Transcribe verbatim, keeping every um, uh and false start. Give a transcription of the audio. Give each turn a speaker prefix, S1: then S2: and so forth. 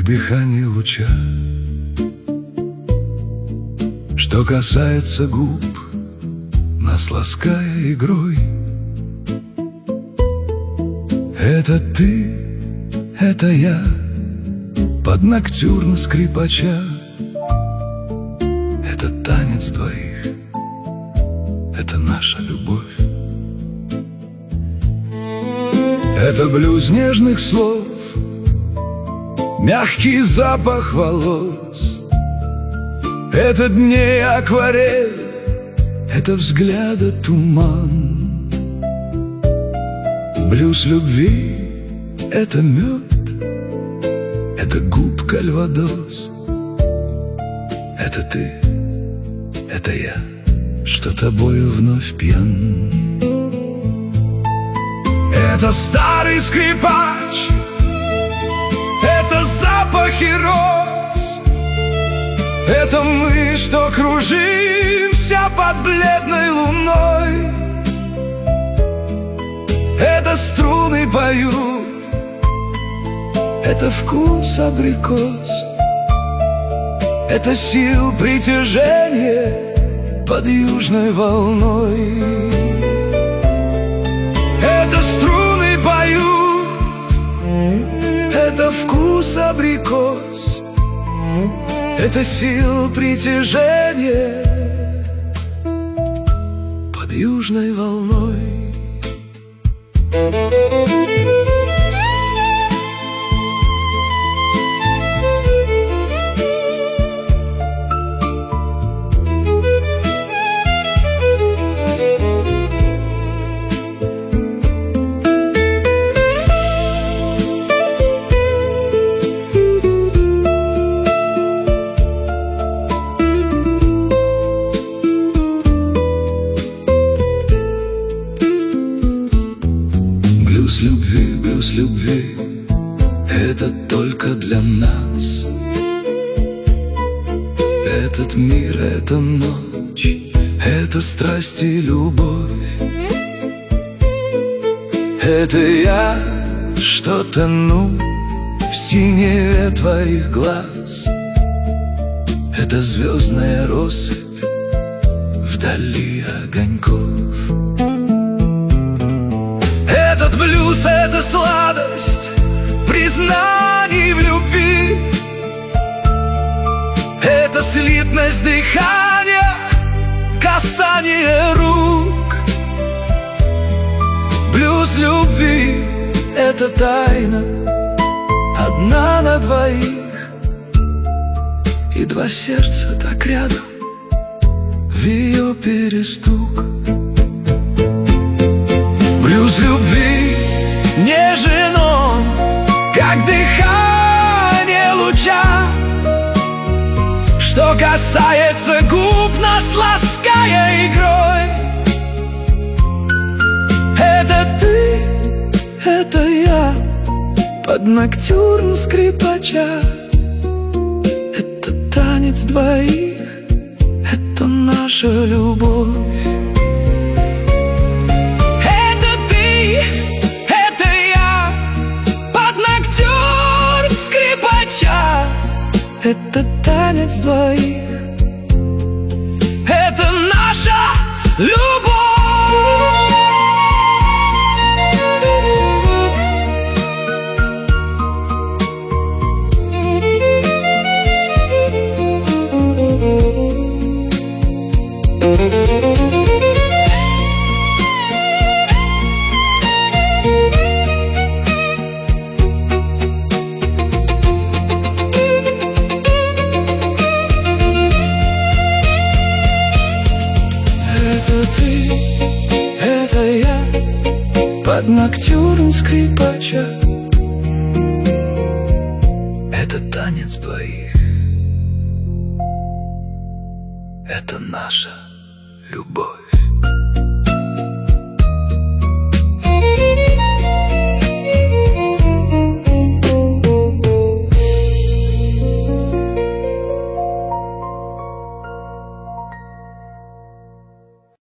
S1: как дыхание луча. Что касается губ, нас лаская игрой, это ты, это я, под ноктюрн скрипача. Это танец двоих, это наша любовь. Это блюз нежных слов, мягкий запах волос. Это дней акварель, это взгляда туман. Блюз любви — это мед, это губ кальвадос. Это ты, это я, что тобою вновь пьян. Это старый скрипач, это запахи роз. Это мы, что кружимся под бледной луной. Это струны поют, это вкус абрикос. Это сил притяжения под южной волной. Это струны поют, это вкус абрикос. Это сил притяжения под южной волной. Блюз любви, блюз любви — это только для нас. Этот мир, это ночь, это страсть и любовь. Это я, что тону в синеве твоих глаз. Это звездная россыпь вдали огоньков. Этот блюз — это сладость признаний в любви. Это слитность дыхания, касание рук. Блюз любви — это тайна, одна на двоих. И два сердца так рядом в ее перестук. Блюз любви нежен он, как дыхание луча. Что касается губ, нас лаская игрой. Это ты, это я, под ноктюрн скрипача. Это танец двоих, это наша любовь. Это танец двоих, это наша любовь. Это ты, это я, под ноктюрн скрипача. Это танец двоих, это наша любовь.